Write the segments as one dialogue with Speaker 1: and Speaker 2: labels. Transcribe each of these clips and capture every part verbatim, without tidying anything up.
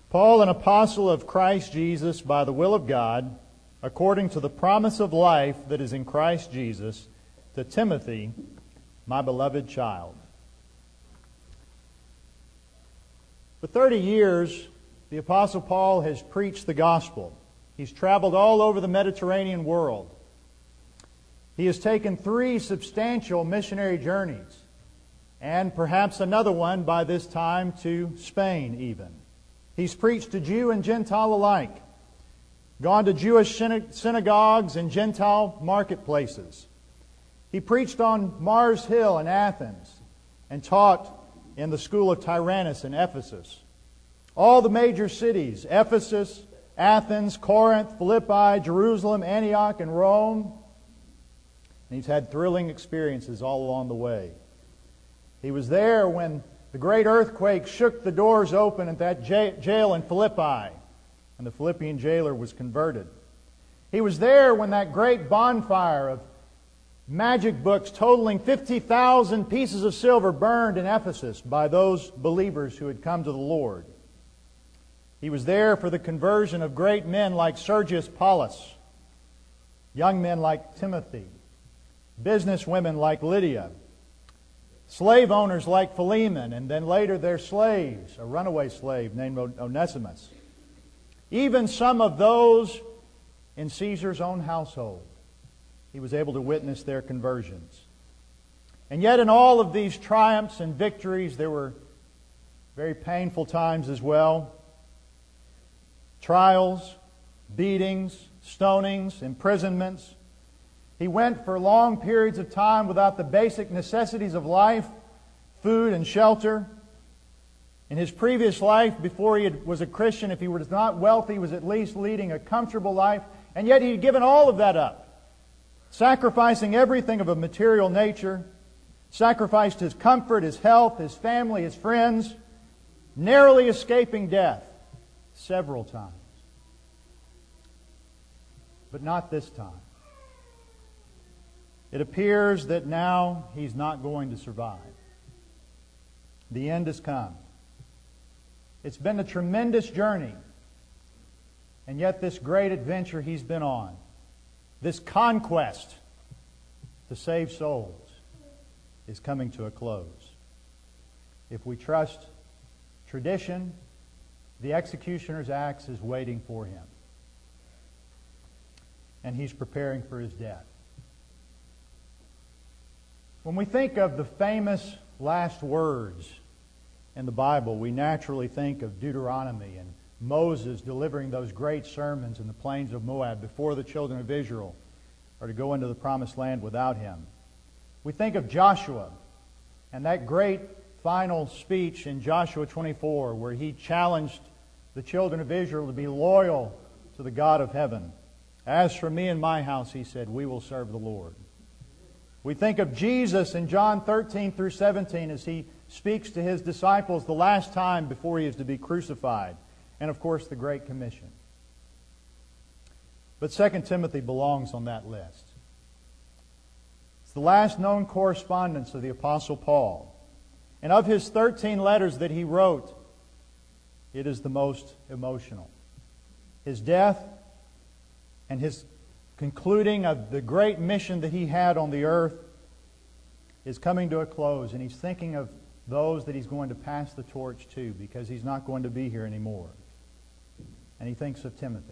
Speaker 1: Paul, an apostle of Christ Jesus by the will of God, according to the promise of life that is in Christ Jesus, to Timothy, my beloved child. For thirty years, the Apostle Paul has preached the gospel. He's traveled all over the Mediterranean world. He has taken three substantial missionary journeys, and perhaps another one by this time to Spain even. He's preached to Jew and Gentile alike, gone to Jewish synagogues and Gentile marketplaces. He preached on Mars Hill in Athens and taught in the school of Tyrannus in Ephesus. All the major cities, Ephesus, Athens, Corinth, Philippi, Jerusalem, Antioch, and Rome. And he's had thrilling experiences all along the way. He was there when the great earthquake shook the doors open at that jail in Philippi, and the Philippian jailer was converted. He was there when that great bonfire of magic books totaling fifty thousand pieces of silver burned in Ephesus by those believers who had come to the Lord. He was there for the conversion of great men like Sergius Paulus, young men like Timothy, business women like Lydia, slave owners like Philemon, and then later their slaves, a runaway slave named Onesimus. Even some of those in Caesar's own household, he was able to witness their conversions. And yet in all of these triumphs and victories, there were very painful times as well. Trials, beatings, stonings, imprisonments. He went for long periods of time without the basic necessities of life, food and shelter. In his previous life, before he was a Christian, if he was not wealthy, he was at least leading a comfortable life. And yet he had given all of that up, sacrificing everything of a material nature, sacrificed his comfort, his health, his family, his friends, narrowly escaping death several times. But not this time. It appears that now he's not going to survive. The end has come. It's been a tremendous journey. And yet this great adventure he's been on, this conquest to save souls, is coming to a close. If we trust tradition, the executioner's axe is waiting for him. And he's preparing for his death. When we think of the famous last words in the Bible, we naturally think of Deuteronomy and Moses delivering those great sermons in the plains of Moab before the children of Israel are to go into the promised land without him. We think of Joshua and that great final speech in Joshua twenty-four where he challenged the children of Israel to be loyal to the God of heaven. As for me and my house, he said, we will serve the Lord. We think of Jesus in John thirteen through seventeen as he speaks to his disciples the last time before he is to be crucified. And of course, the Great Commission. But Second Timothy belongs on that list. It's the last known correspondence of the Apostle Paul. And of his thirteen letters that he wrote, it is the most emotional. His death and his concluding of the great mission that he had on the earth is coming to a close, and he's thinking of those that he's going to pass the torch to because he's not going to be here anymore. And he thinks of Timothy.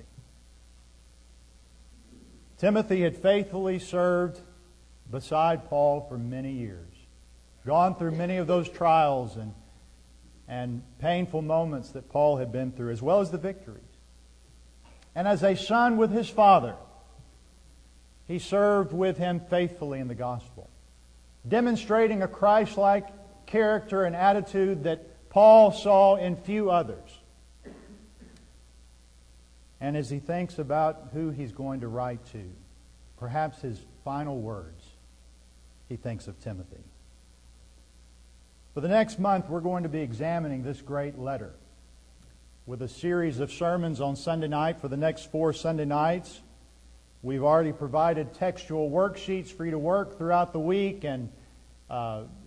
Speaker 1: Timothy had faithfully served beside Paul for many years, gone through many of those trials and, and painful moments that Paul had been through, as well as the victories. And as a son with his father, he served with him faithfully in the gospel, demonstrating a Christ-like character and attitude that Paul saw in few others. And as he thinks about who he's going to write to, perhaps his final words, he thinks of Timothy. For the next month, we're going to be examining this great letter with a series of sermons on Sunday night for the next four Sunday nights. We've already provided textual worksheets for you to work throughout the week and uh,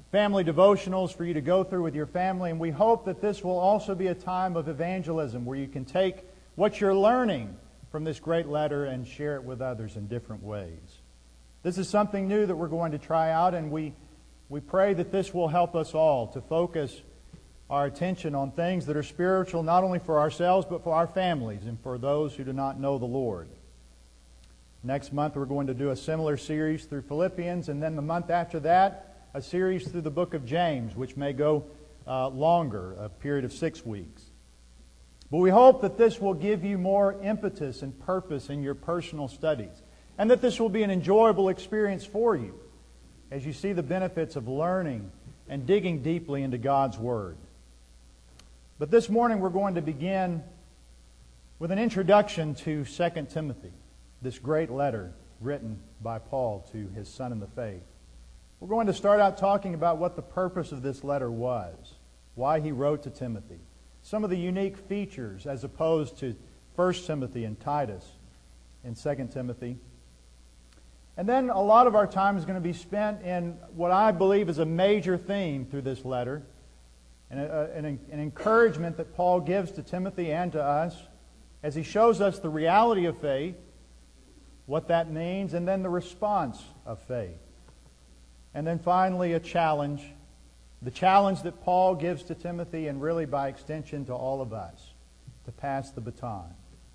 Speaker 1: family devotionals for you to go through with your family, and we hope that this will also be a time of evangelism where you can take what you're learning from this great letter and share it with others in different ways. This is something new that we're going to try out, and we, we pray that this will help us all to focus our attention on things that are spiritual, not only for ourselves, but for our families and for those who do not know the Lord. Next month, we're going to do a similar series through Philippians, and then the month after that, a series through the book of James, which may go uh, longer, a period of six weeks. But we hope that this will give you more impetus and purpose in your personal studies, and that this will be an enjoyable experience for you as you see the benefits of learning and digging deeply into God's Word. But this morning we're going to begin with an introduction to Second Timothy, this great letter written by Paul to his son in the faith. We're going to start out talking about what the purpose of this letter was, why he wrote to Timothy, some of the unique features as opposed to First Timothy and Titus and Second Timothy. And then a lot of our time is going to be spent in what I believe is a major theme through this letter, and a, an, an encouragement that Paul gives to Timothy and to us as he shows us the reality of faith, what that means, and then the response of faith. And then finally, a challenge. The challenge that Paul gives to Timothy, and really by extension to all of us, to pass the baton.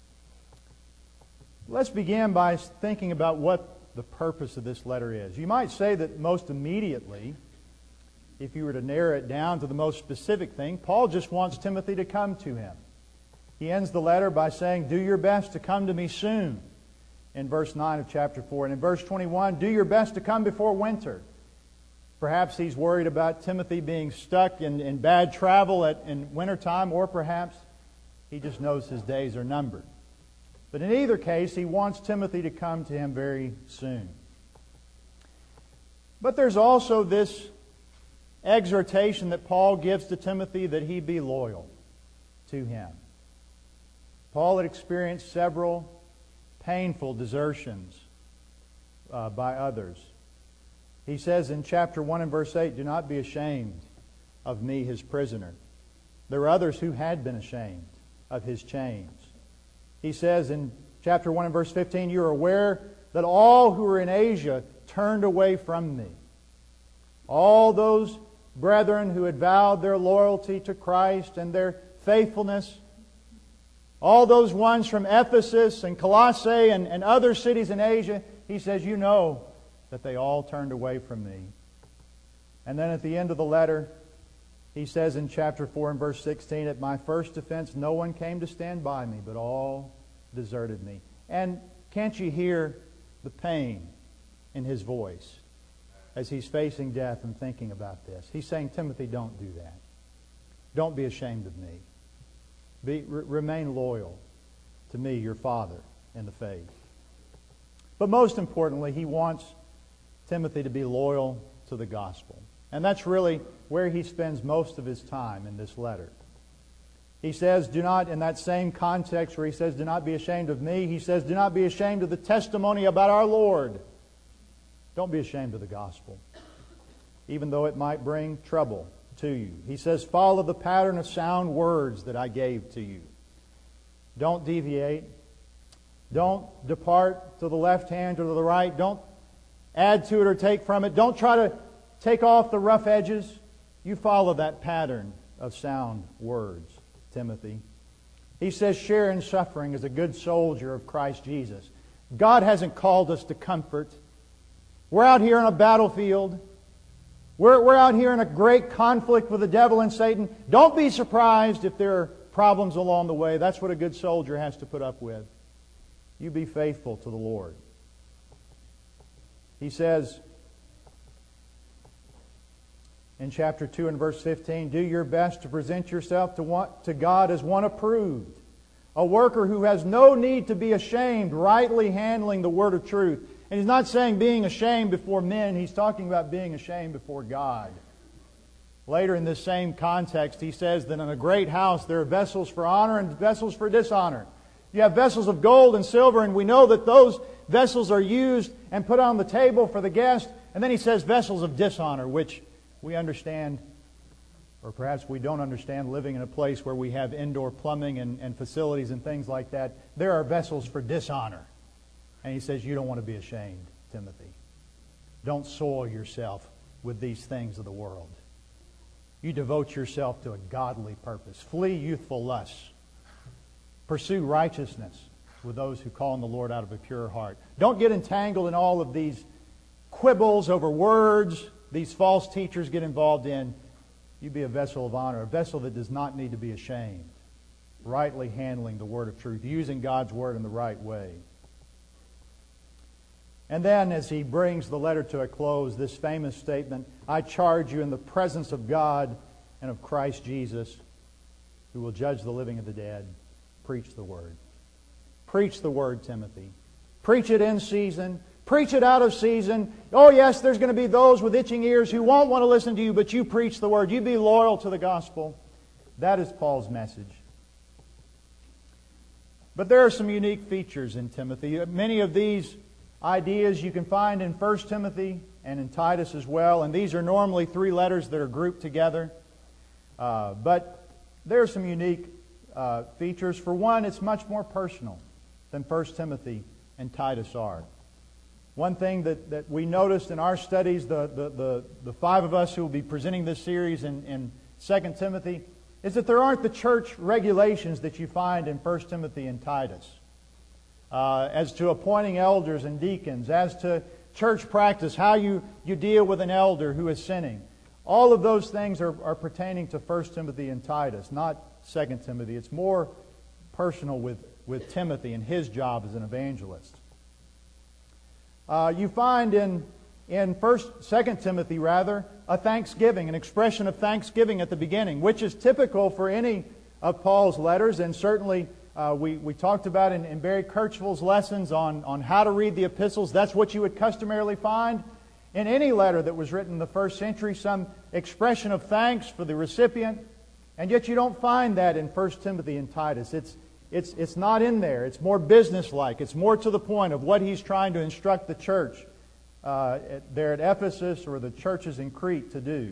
Speaker 1: Let's begin by thinking about what the purpose of this letter is. You might say that most immediately, if you were to narrow it down to the most specific thing, Paul just wants Timothy to come to him. He ends the letter by saying, "Do your best to come to me soon," in verse nine of chapter four. And in verse twenty-one, "Do your best to come before winter." Perhaps he's worried about Timothy being stuck in, in bad travel at, in wintertime, or perhaps he just knows his days are numbered. But in either case, he wants Timothy to come to him very soon. But there's also this exhortation that Paul gives to Timothy that he be loyal to him. Paul had experienced several painful desertions uh, by others. He says in chapter one and verse eight, "Do not be ashamed of me, his prisoner." There were others who had been ashamed of his chains. He says in chapter one and verse fifteen, "You are aware that all who were in Asia turned away from me." All those brethren who had vowed their loyalty to Christ and their faithfulness, all those ones from Ephesus and Colossae and, and other cities in Asia, he says, you know that they all turned away from me. And then at the end of the letter, he says in chapter four and verse sixteen, "At my first defense no one came to stand by me, but all deserted me." And can't you hear the pain in his voice as he's facing death and thinking about this? He's saying, Timothy, don't do that. Don't be ashamed of me. Be, r- remain loyal to me, your father, in the faith. But most importantly, he wants Timothy to be loyal to the gospel. And that's really where he spends most of his time in this letter. He says, do not, in that same context where he says, do not be ashamed of me, he says, do not be ashamed of the testimony about our Lord. Don't be ashamed of the gospel, even though it might bring trouble to you. He says, follow the pattern of sound words that I gave to you. Don't deviate. Don't depart to the left hand or to the right. Don't add to it or take from it. Don't try to take off the rough edges. You follow that pattern of sound words, Timothy. He says, share in suffering as a good soldier of Christ Jesus. God hasn't called us to comfort. We're out here on a battlefield. We're, we're out here in a great conflict with the devil and Satan. Don't be surprised if there are problems along the way. That's what a good soldier has to put up with. You be faithful to the Lord. He says in chapter two and verse fifteen, do your best to present yourself to, one, to God as one approved, a worker who has no need to be ashamed, rightly handling the word of truth. And he's not saying being ashamed before men. He's talking about being ashamed before God. Later in this same context, he says that in a great house there are vessels for honor and vessels for dishonor. You have vessels of gold and silver, and we know that those vessels are used and put on the table for the guest. And then he says vessels of dishonor, which we understand, or perhaps we don't understand, living in a place where we have indoor plumbing and, and facilities and things like that. There are vessels for dishonor. And he says, you don't want to be ashamed, Timothy. Don't soil yourself with these things of the world. You devote yourself to a godly purpose. Flee youthful lusts. Pursue righteousness with those who call on the Lord out of a pure heart. Don't get entangled in all of these quibbles over words these false teachers get involved in. You be a vessel of honor, a vessel that does not need to be ashamed, rightly handling the word of truth, using God's word in the right way. And then as he brings the letter to a close, this famous statement, I charge you in the presence of God and of Christ Jesus, who will judge the living and the dead, preach the word. Preach the word, Timothy. Preach it in season. Preach it out of season. Oh yes, there's going to be those with itching ears who won't want to listen to you, but you preach the word. You be loyal to the gospel. That is Paul's message. But there are some unique features in Timothy. Many of these ideas you can find in First Timothy and in Titus as well. And these are normally three letters that are grouped together. Uh, but there are some unique uh, features. For one, it's much more personal than First Timothy and Titus are. One thing that, that we noticed in our studies, the, the, the, the five of us who will be presenting this series in, in Second Timothy, is that there aren't the church regulations that you find in First Timothy and Titus. Uh, as to appointing elders and deacons, as to church practice, how you, you deal with an elder who is sinning. All of those things are, are pertaining to First Timothy and Titus, not Second Timothy. It's more personal with, with Timothy and his job as an evangelist. Uh, you find in in First, Second Timothy rather, a thanksgiving, an expression of thanksgiving at the beginning, which is typical for any of Paul's letters, and certainly uh, we we talked about in, in Barry Kirchhoff's lessons on on how to read the epistles. That's what you would customarily find in any letter that was written in the first century, some expression of thanks for the recipient, and yet you don't find that in First Timothy and Titus. It's It's, it's not in there. It's more businesslike. It's more to the point of what he's trying to instruct the church uh, at, there at Ephesus or the churches in Crete to do.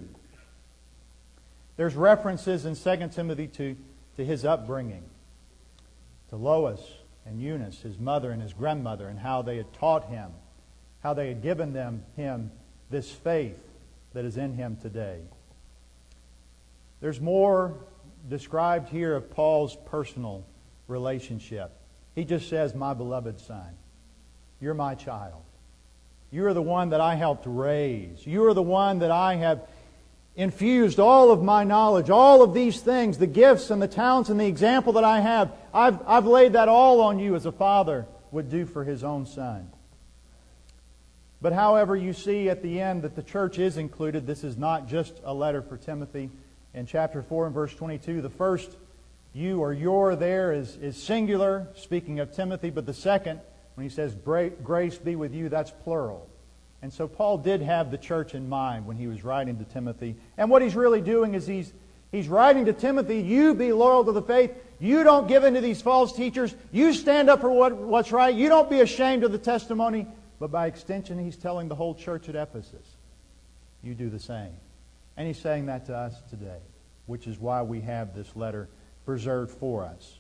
Speaker 1: There's references in Second Timothy to, to his upbringing, to Lois and Eunice, his mother and his grandmother, and how they had taught him, how they had given them him this faith that is in him today. There's more described here of Paul's personal relationship. He just says, my beloved son, you're my child. You are the one that I helped raise. You are the one that I have infused all of my knowledge, all of these things, the gifts and the talents and the example that I have. I've, I've laid that all on you as a father would do for his own son. But however, you see at the end that the church is included. This is not just a letter for Timothy. In chapter four and verse twenty-two, the first you or your there is, is singular, speaking of Timothy, but the second, when he says grace be with you, that's plural. And so Paul did have the church in mind when he was writing to Timothy. And what he's really doing is he's he's writing to Timothy, you be loyal to the faith. You don't give in to these false teachers. You stand up for what, what's right. You don't be ashamed of the testimony. But by extension, he's telling the whole church at Ephesus, you do the same. And he's saying that to us today, which is why we have this letter preserved for us.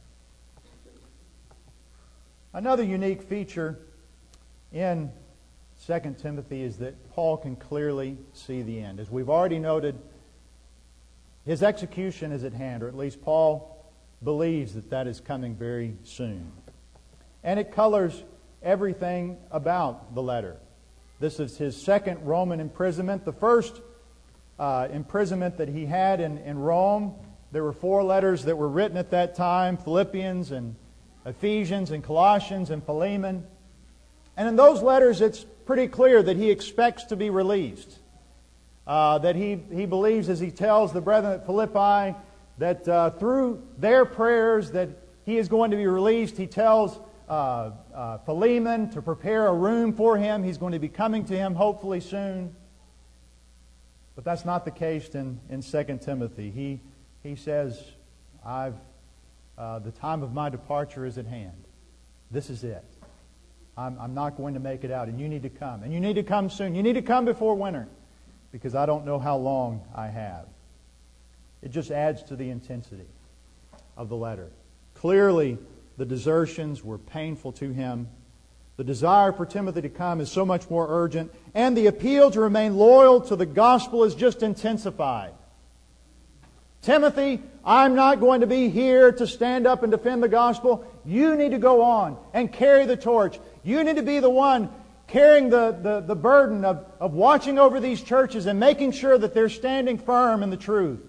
Speaker 1: Another unique feature in Second Timothy is that Paul can clearly see the end. As we've already noted, his execution is at hand, or at least Paul believes that that is coming very soon. And it colors everything about the letter. This is his second Roman imprisonment. The first uh, imprisonment that he had in, in Rome, there were four letters that were written at that time, Philippians and Ephesians and Colossians and Philemon. And in those letters, it's pretty clear that he expects to be released. Uh, that he, he believes, as he tells the brethren at Philippi, that uh, through their prayers that he is going to be released. He tells uh, uh, Philemon to prepare a room for him. He's going to be coming to him hopefully soon. But that's not the case in, in Second Timothy. He He says, I've, uh, the time of my departure is at hand. This is it. I'm, I'm not going to make it out, and you need to come. And you need to come soon. You need to come before winter. because I don't know how long I have. It just adds to the intensity of the letter. Clearly, the desertions were painful to him. The desire for Timothy to come is so much more urgent, and the appeal to remain loyal to the gospel is just intensified. Timothy, I'm not going to be here to stand up and defend the gospel. You need to go on and carry the torch. You need to be the one carrying the, the, the burden of, of watching over these churches and making sure that they're standing firm in the truth.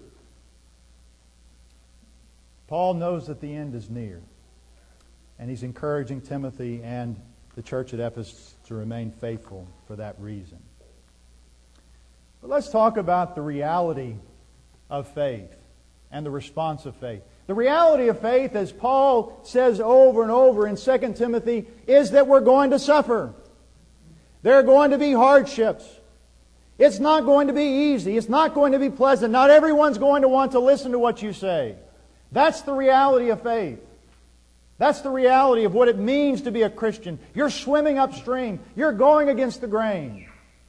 Speaker 1: Paul knows that the end is near, and he's encouraging Timothy and the church at Ephesus to remain faithful for that reason. But let's talk about the reality of faith and the response of faith. The reality of faith, as Paul says over and over in Second Timothy, is that we're going to suffer. There are going to be hardships. It's not going to be easy. It's not going to be pleasant. Not everyone's going to want to listen to what you say. That's the reality of faith. That's the reality of what it means to be a Christian. You're swimming upstream. You're going against the grain.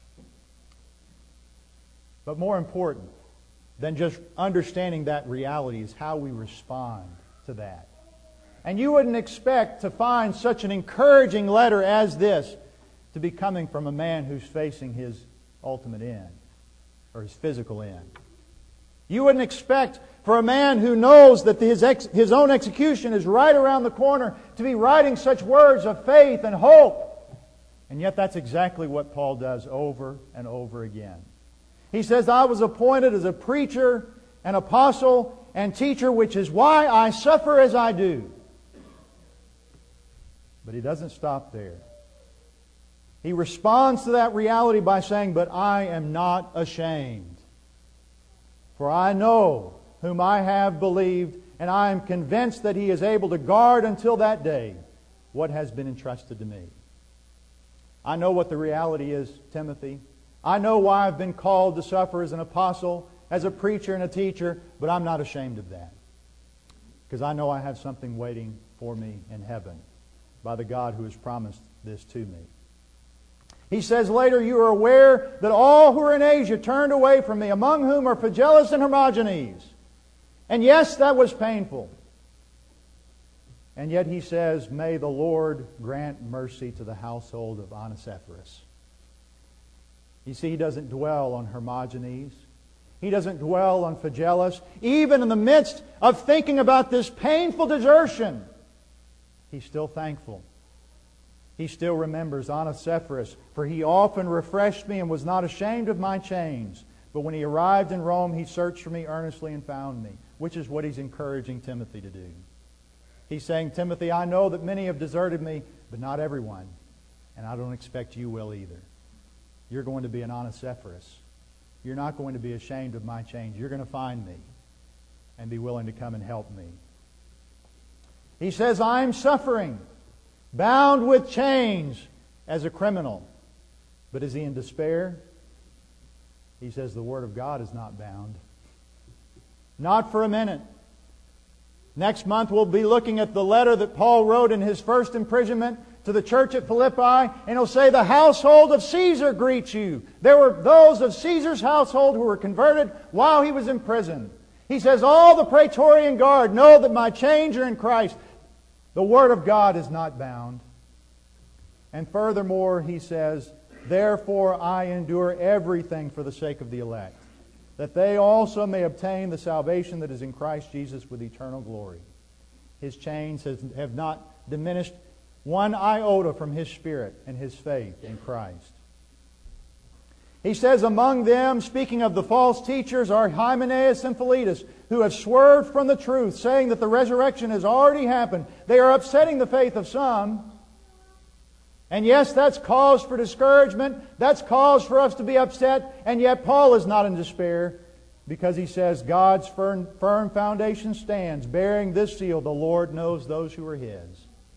Speaker 1: But more important than just understanding that reality is how we respond to that. And you wouldn't expect to find such an encouraging letter as this to be coming from a man who's facing his ultimate end, or his physical end. You wouldn't expect for a man who knows that his, ex, his own execution is right around the corner to be writing such words of faith and hope. And yet that's exactly what Paul does over and over again. He says, I was appointed as a preacher, an apostle, and teacher, which is why I suffer as I do. But he doesn't stop there. He responds to that reality by saying, but I am not ashamed. For I know whom I have believed, and I am convinced that He is able to guard until that day what has been entrusted to me. I know what the reality is, Timothy. I know why I've been called to suffer as an apostle, as a preacher and a teacher, but I'm not ashamed of that. Because I know I have something waiting for me in heaven by the God who has promised this to me. He says later, you are aware that all who are in Asia turned away from me, among whom are Phygellus and Hermogenes. And yes, that was painful. And yet he says, may the Lord grant mercy to the household of Onesiphorus. You see, he doesn't dwell on Hermogenes. He doesn't dwell on Phygellus. Even in the midst of thinking about this painful desertion, he's still thankful. He still remembers Onesiphorus, for he often refreshed me and was not ashamed of my chains. But when he arrived in Rome, he searched for me earnestly and found me, which is what he's encouraging Timothy to do. He's saying, Timothy, I know that many have deserted me, but not everyone. And I don't expect you will either. You're going to be an Onesiphorus. You're not going to be ashamed of my chains. You're going to find me and be willing to come and help me. He says, I'm suffering, bound with chains as a criminal. But is he in despair? He says the Word of God is not bound. Not for a minute. Next month we'll be looking at the letter that Paul wrote in his first imprisonment to the church at Philippi, and he'll say, the household of Caesar greets you. There were those of Caesar's household who were converted while he was in prison. He says, all the Praetorian Guard know that my chains are in Christ. The Word of God is not bound. And furthermore, he says, therefore I endure everything for the sake of the elect, that they also may obtain the salvation that is in Christ Jesus with eternal glory. His chains have not diminished one iota from his spirit and his faith in Christ. He says, among them, speaking of the false teachers, are Hymenaeus and Philetus, who have swerved from the truth, saying that the resurrection has already happened. They are upsetting the faith of some. And yes, that's cause for discouragement. That's cause for us to be upset. And yet Paul is not in despair, because he says, God's firm, firm foundation stands, bearing this seal, the Lord knows those who are His.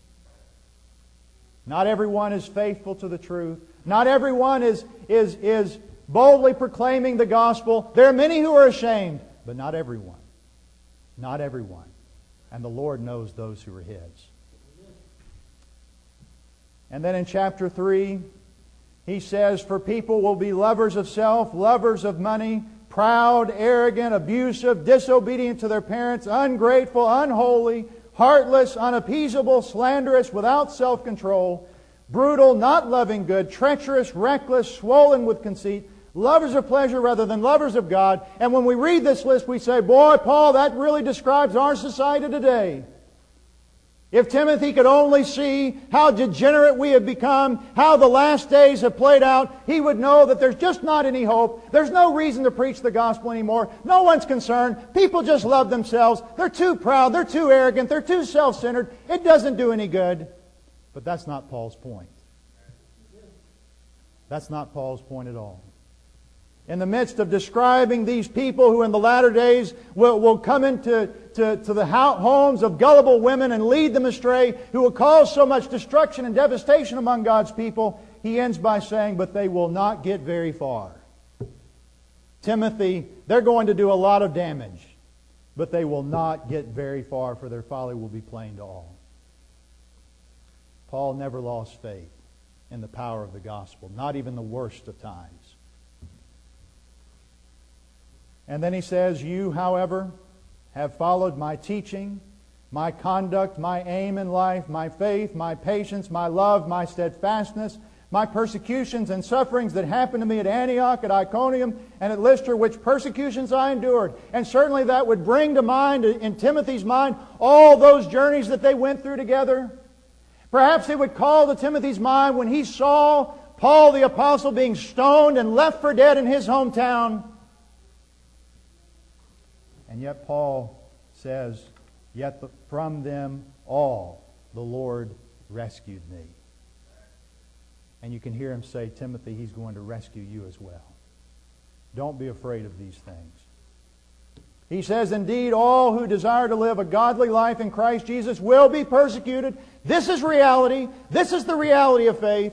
Speaker 1: Not everyone is faithful to the truth. Not everyone is, is, is boldly proclaiming the gospel. There are many who are ashamed, but not everyone. Not everyone. And the Lord knows those who are His. And then in chapter three, He says, for people will be lovers of self, lovers of money, proud, arrogant, abusive, disobedient to their parents, ungrateful, unholy, heartless, unappeasable, slanderous, without self-control, brutal, not loving good, treacherous, reckless, swollen with conceit, lovers of pleasure rather than lovers of God. And when we read this list, we say, boy, Paul, that really describes our society today. If Timothy could only see how degenerate we have become, how the last days have played out, he would know that there's just not any hope. There's no reason to preach the gospel anymore. No one's concerned. People just love themselves. They're too proud. They're too arrogant. They're too self-centered. It doesn't do any good. But that's not Paul's point. That's not Paul's point at all. In the midst of describing these people who in the latter days will, will come into to, to the homes of gullible women and lead them astray, who will cause so much destruction and devastation among God's people, he ends by saying, but they will not get very far. Timothy, they're going to do a lot of damage, but they will not get very far, for their folly will be plain to all. Paul never lost faith in the power of the gospel, not even the worst of times. And then he says, you, however, have followed my teaching, my conduct, my aim in life, my faith, my patience, my love, my steadfastness, my persecutions and sufferings that happened to me at Antioch, at Iconium, and at Lystra, which persecutions I endured. And certainly that would bring to mind, in Timothy's mind, all those journeys that they went through together. Perhaps it would call to Timothy's mind when he saw Paul the Apostle being stoned and left for dead in his hometown. And yet Paul says, yet from them all the Lord rescued me. And you can hear him say, Timothy, He's going to rescue you as well. Don't be afraid of these things. He says, indeed, all who desire to live a godly life in Christ Jesus will be persecuted. This is reality. This is the reality of faith.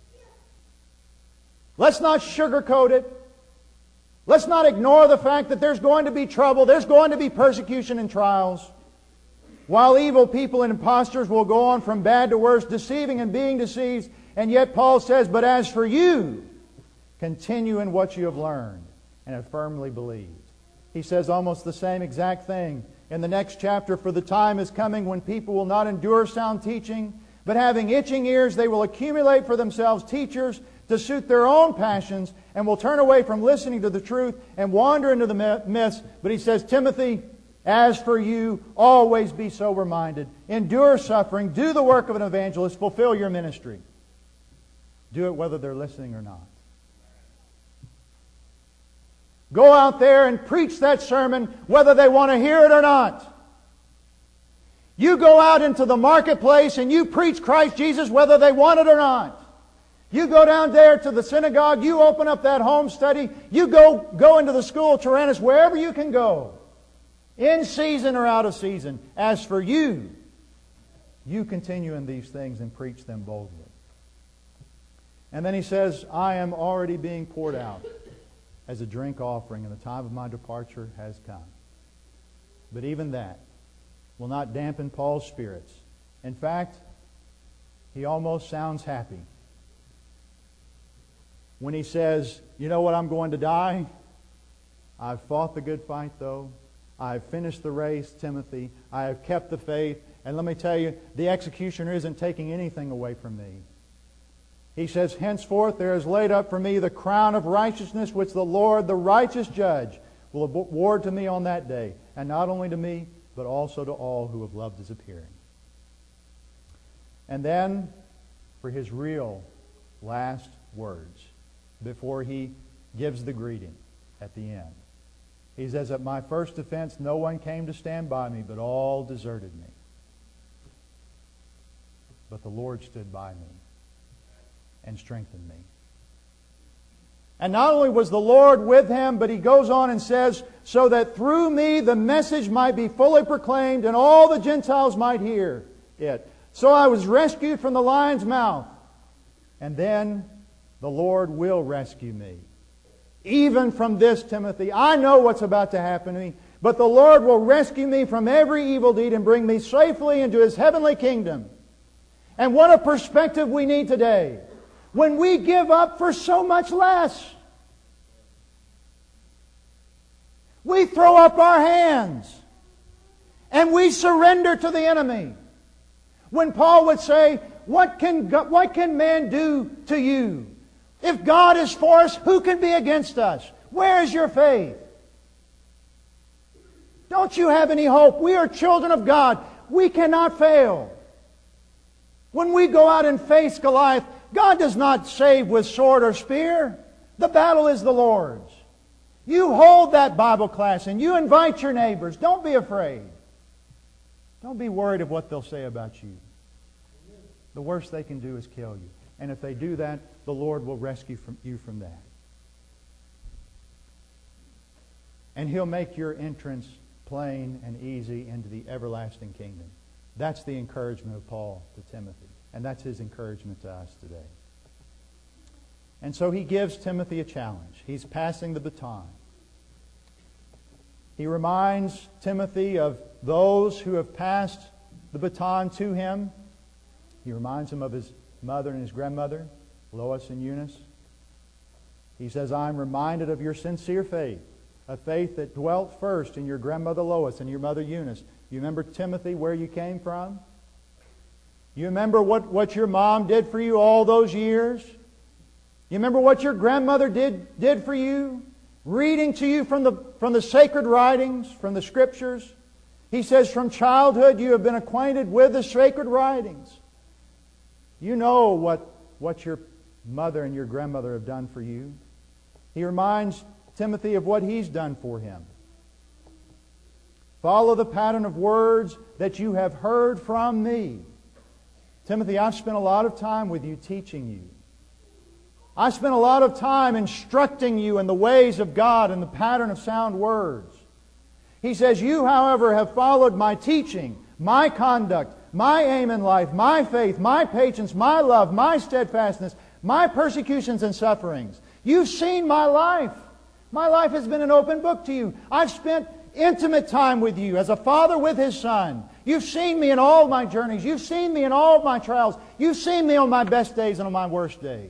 Speaker 1: Let's not sugarcoat it. Let's not ignore the fact that there's going to be trouble. There's going to be persecution and trials. While evil people and impostors will go on from bad to worse, deceiving and being deceived. And yet Paul says, but as for you, continue in what you have learned and have firmly believed. He says almost the same exact thing in the next chapter. For the time is coming when people will not endure sound teaching, but having itching ears, they will accumulate for themselves teachers to suit their own passions, and will turn away from listening to the truth and wander into the myths. But he says, Timothy, as for you, always be sober-minded. Endure suffering. Do the work of an evangelist. Fulfill your ministry. Do it whether they're listening or not. Go out there and preach that sermon whether they want to hear it or not. You go out into the marketplace and you preach Christ Jesus whether they want it or not. You go down there to the synagogue, you open up that home study, you go, go into the school of Tyrannus, wherever you can go, in season or out of season. As for you, you continue in these things and preach them boldly. And then he says, I am already being poured out as a drink offering, and the time of my departure has come. But even that will not dampen Paul's spirits. In fact, he almost sounds happy when he says, you know what, I'm going to die. I've fought the good fight, though. I've finished the race, Timothy. I have kept the faith. And let me tell you, the executioner isn't taking anything away from me. He says, henceforth there is laid up for me the crown of righteousness, which the Lord, the righteous judge, will award to me on that day. And not only to me, but also to all who have loved His appearing. And then, for his real last words, before he gives the greeting at the end. He says, at my first defense, no one came to stand by me, but all deserted me. But the Lord stood by me and strengthened me. And not only was the Lord with him, but he goes on and says, so that through me the message might be fully proclaimed and all the Gentiles might hear it. So I was rescued from the lion's mouth. And then the Lord will rescue me. Even from this, Timothy, I know what's about to happen to me, but the Lord will rescue me from every evil deed and bring me safely into His heavenly kingdom. And what a perspective we need today. when we give up for so much less. We throw up our hands and we surrender to the enemy. When Paul would say, what can, God, what can man do to you? If God is for us, who can be against us? Where is your faith? Don't you have any hope? We are children of God. We cannot fail. When we go out and face Goliath, God does not save with sword or spear. The battle is the Lord's. You hold that Bible class and you invite your neighbors. Don't be afraid. Don't be worried of what they'll say about you. The worst they can do is kill you. And if they do that, the Lord will rescue from you from that. And He'll make your entrance plain and easy into the everlasting kingdom. That's the encouragement of Paul to Timothy. And that's his encouragement to us today. And so he gives Timothy a challenge. He's passing the baton. He reminds Timothy of those who have passed the baton to him. He reminds him of his mother and his grandmother, Lois and Eunice. He says, I'm reminded of your sincere faith, a faith that dwelt first in your grandmother Lois and your mother Eunice. You remember, Timothy, where you came from? You remember what, what your mom did for you all those years? You remember what your grandmother did, did for you? Reading to you from the, from the sacred writings, from the Scriptures. He says, from childhood you have been acquainted with the sacred writings. You know what, what your mother and your grandmother have done for you. He reminds Timothy of what he's done for him. Follow the pattern of words that you have heard from me. Timothy, I've spent a lot of time with you teaching you. I spent a lot of time instructing you in the ways of God and the pattern of sound words. He says, you, however, have followed my teaching, my conduct, my aim in life, my faith, my patience, my love, my steadfastness, my persecutions and sufferings. You've seen my life. My life has been an open book to you. I've spent intimate time with you as a father with his son. You've seen me in all my journeys. You've seen me in all my trials. You've seen me on my best days and on my worst days.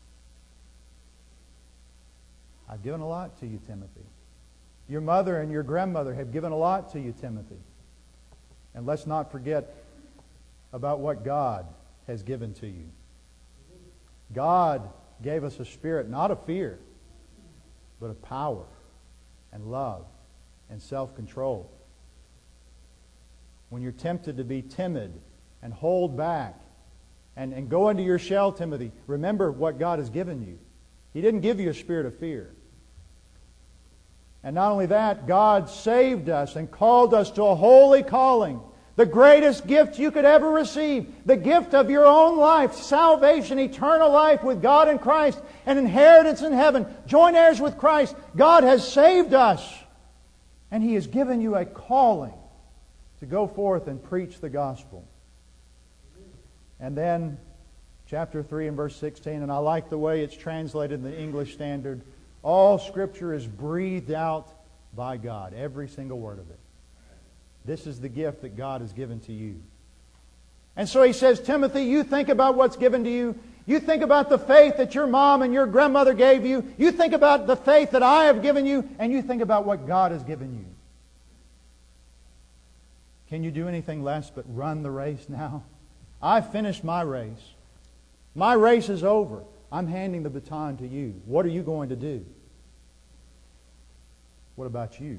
Speaker 1: I've given a lot to you, Timothy. Your mother and your grandmother have given a lot to you, Timothy. And let's not forget about what God has given to you. God gave us a spirit, not of fear, but of power and love and self-control. When you're tempted to be timid and hold back and, and go into your shell, Timothy, remember what God has given you. He didn't give you a spirit of fear. And not only that, God saved us and called us to a holy calling. The greatest gift you could ever receive. The gift of your own life. Salvation, eternal life with God in Christ. An inheritance in heaven. Joint heirs with Christ. God has saved us. And He has given you a calling to go forth and preach the gospel. And then, chapter three and verse sixteen, and I like the way it's translated in the English Standard. All Scripture is breathed out by God. Every single word of it. This is the gift that God has given to you. And so he says, Timothy, you think about what's given to you. You think about the faith that your mom and your grandmother gave you. You think about the faith that I have given you. And you think about what God has given you. Can you do anything less but run the race now? I've finished my race. My race is over. I'm handing the baton to you. What are you going to do? What about you?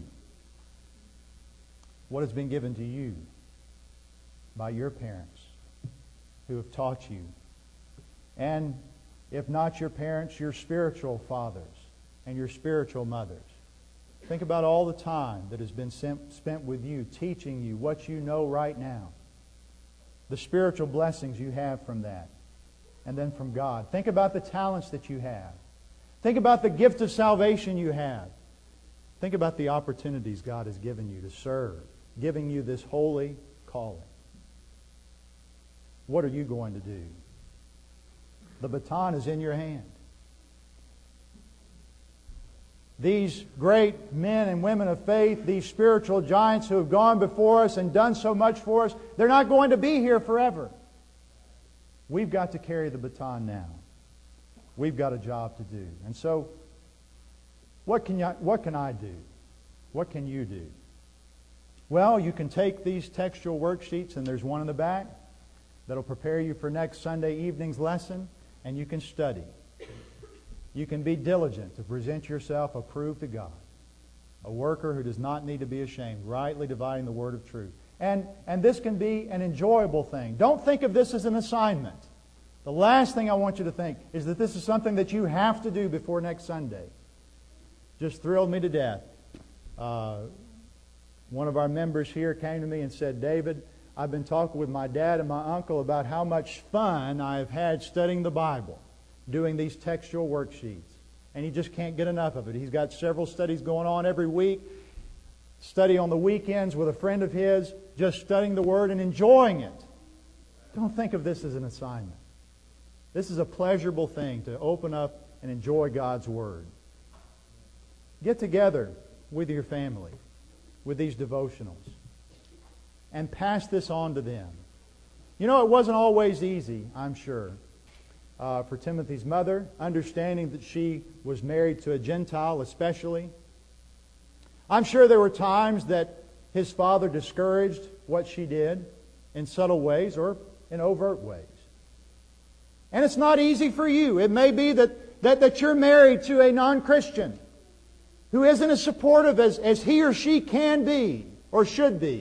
Speaker 1: What has been given to you by your parents who have taught you? And if not your parents, your spiritual fathers and your spiritual mothers. Think about all the time that has been spent with you, teaching you what you know right now. The spiritual blessings you have from that. And then from God. Think about the talents that you have. Think about the gift of salvation you have. Think about the opportunities God has given you to serve, giving you this holy calling. What are you going to do? The baton is in your hand. These great men and women of faith, these spiritual giants who have gone before us and done so much for us, they're not going to be here forever. We've got to carry the baton now. we've got a job to do. And so, what can you, what can I do? What can you do? Well, you can take these textual worksheets, and there's one in the back that'll prepare you for next Sunday evening's lesson, and you can study. You can be diligent to present yourself approved to God, a worker who does not need to be ashamed, rightly dividing the word of truth. And, and this can be an enjoyable thing. Don't think of this as an assignment. The last thing I want you to think is that this is something that you have to do before next Sunday. Just thrilled me to death. Uh, one of our members here came to me and said, David, I've been talking with my dad and my uncle about how much fun I've had studying the Bible, doing these textual worksheets. And he just can't get enough of it. He's got several studies going on every week. Study on the weekends with a friend of his, just studying the Word and enjoying it. Don't think of this as an assignment. This is a pleasurable thing to open up and enjoy God's Word. Get together with your family with these devotionals and pass this on to them. You know, it wasn't always easy, I'm sure, uh, for Timothy's mother, understanding that she was married to a Gentile especially. I'm sure there were times that his father discouraged what she did in subtle ways or in overt ways. And it's not easy for you. It may be that, that, that you're married to a non-Christian who isn't as supportive as, as he or she can be or should be.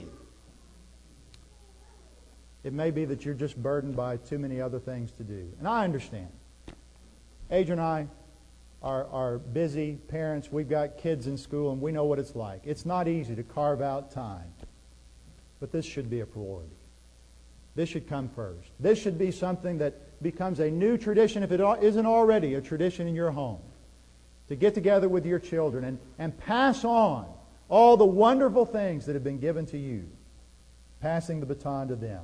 Speaker 1: It may be that you're just burdened by too many other things to do. And I understand. Adrian and I are, are busy parents. We've got kids in school, and we know what it's like. It's not easy to carve out time. But this should be a priority. This should come first. This should be something that becomes a new tradition, if it isn't already a tradition in your home, to get together with your children and, and pass on all the wonderful things that have been given to you, passing the baton to them.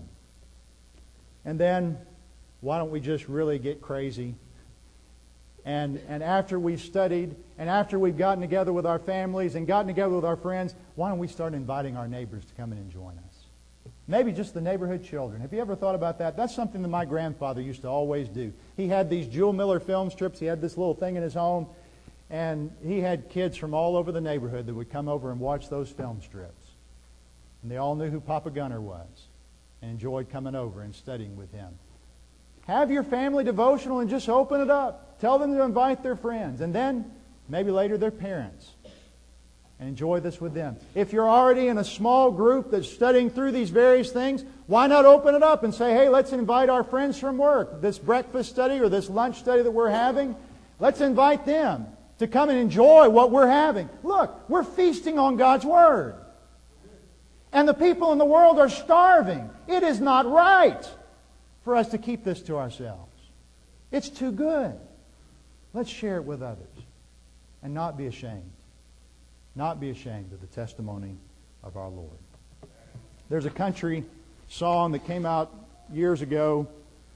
Speaker 1: And then, why don't we just really get crazy? And, and after we've studied, and after we've gotten together with our families and gotten together with our friends, why don't we start inviting our neighbors to come in and join us? Maybe just the neighborhood children. Have you ever thought about that? That's something that my grandfather used to always do. He had these Jewel Miller film strips. He had this little thing in his home. And he had kids from all over the neighborhood that would come over and watch those film strips. And they all knew who Papa Gunner was and enjoyed coming over and studying with him. Have your family devotional and just open it up. Tell them to invite their friends. And then, maybe later, their parents. And enjoy this with them. If you're already in a small group that's studying through these various things, why not open it up and say, hey, let's invite our friends from work. This breakfast study or this lunch study that we're having, let's invite them to come and enjoy what we're having. Look, we're feasting on God's Word. And the people in the world are starving. It is not right for us to keep this to ourselves. It's too good. Let's share it with others and not be ashamed. Not be ashamed of the testimony of our Lord. There's a country song that came out years ago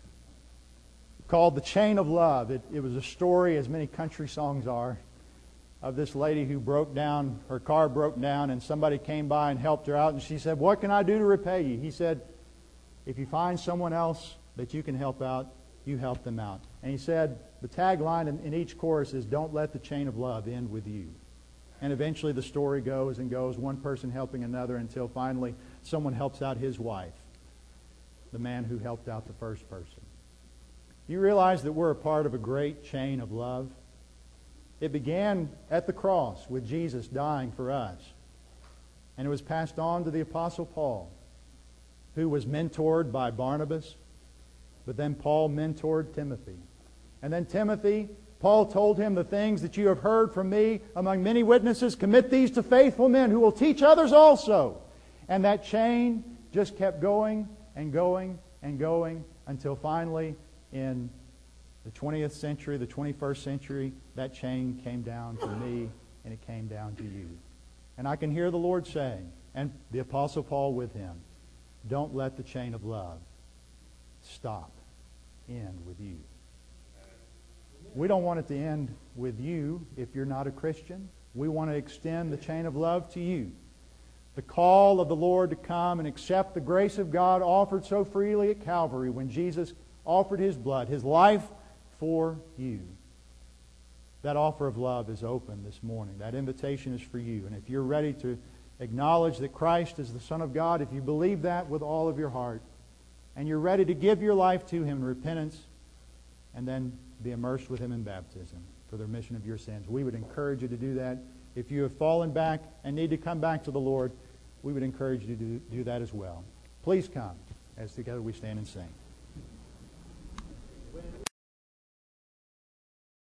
Speaker 1: called The Chain of Love. It, it was a story, as many country songs are, of this lady who broke down, her car broke down, and somebody came by and helped her out, and she said, what can I do to repay you? He said, if you find someone else that you can help out, you help them out. And he said, the tagline in, in each chorus is, don't let the chain of love end with you. And eventually the story goes and goes, one person helping another, until finally someone helps out his wife, the man who helped out the first person. You realize that we're a part of a great chain of love? It began at the cross with Jesus dying for us. And it was passed on to the Apostle Paul, who was mentored by Barnabas. But then Paul mentored Timothy. And then Timothy, Paul told him, the things that you have heard from me among many witnesses, commit these to faithful men who will teach others also. And that chain just kept going and going and going until finally in the twentieth century, the twenty-first century, that chain came down to me and it came down to you. And I can hear the Lord saying, and the Apostle Paul with him, don't let the chain of love stop, end with you. We don't want it to end with you if you're not a Christian. We want to extend the chain of love to you. The call of the Lord to come and accept the grace of God offered so freely at Calvary when Jesus offered His blood, His life for you. that offer of love is open this morning. That invitation is for you. And if you're ready to acknowledge that Christ is the Son of God, if you believe that with all of your heart, and you're ready to give your life to Him in repentance, and then be immersed with Him in baptism for the remission of your sins, we would encourage you to do that. If you have fallen back and need to come back to the Lord, we would encourage you to do, do that as well. Please come as together we stand and sing.